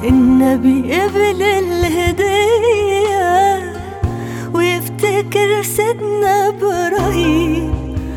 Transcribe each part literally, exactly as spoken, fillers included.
النبي قبل الهدية ويفتكر سيدنا إبراهيم،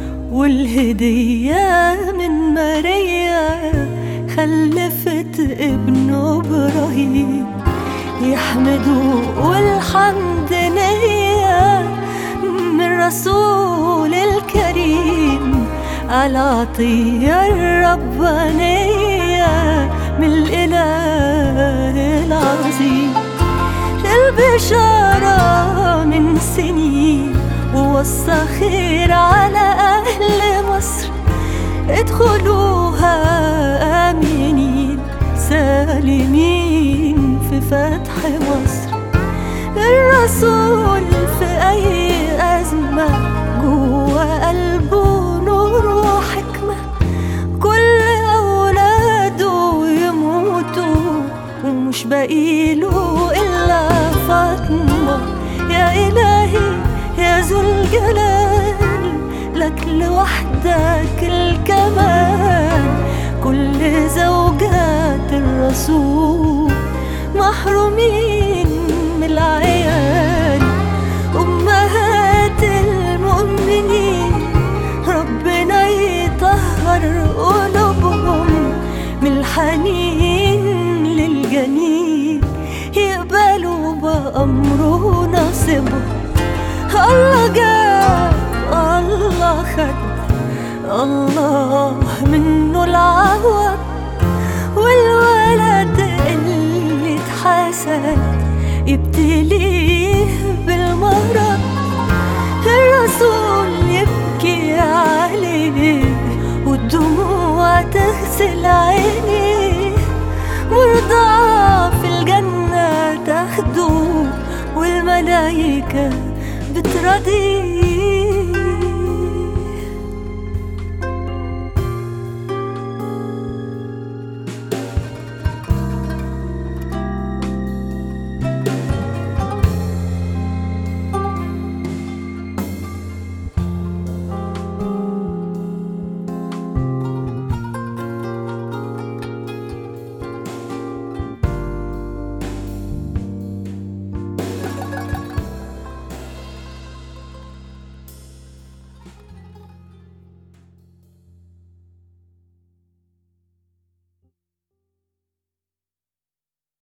والهدية من ماريا خلفت ابنه إبراهيم. يحمدوا والحمد نية من رسول الكريم على عطية الربانية من الإله العظيم. البشارة من سنين ووصى خير على أهل مصر، ادخلوها آمنين سالمين في فتح مصر. الرسول في أي أزمة جوا قلبه نور وحكمة، كل أولاده يموتوا ومش باقيله إلا فاطمة. يا إلهي يا ذو الجلال، لك لوحدك الكمال. كل زوجات الرسول محرومين من العيال، أمهات المؤمنين ربنا يطهر قلوبهم من الحنين للجنين، يقبلوا بأمره نصيبهم. الله جاب الله خد، الله منه العوض، والولد اللي اتحسد يبتليه بالمرض. الرسول يبكي عليه والدموع تغسل عينيه، مرضى في الجنة تاخده والملايكة بترضيه.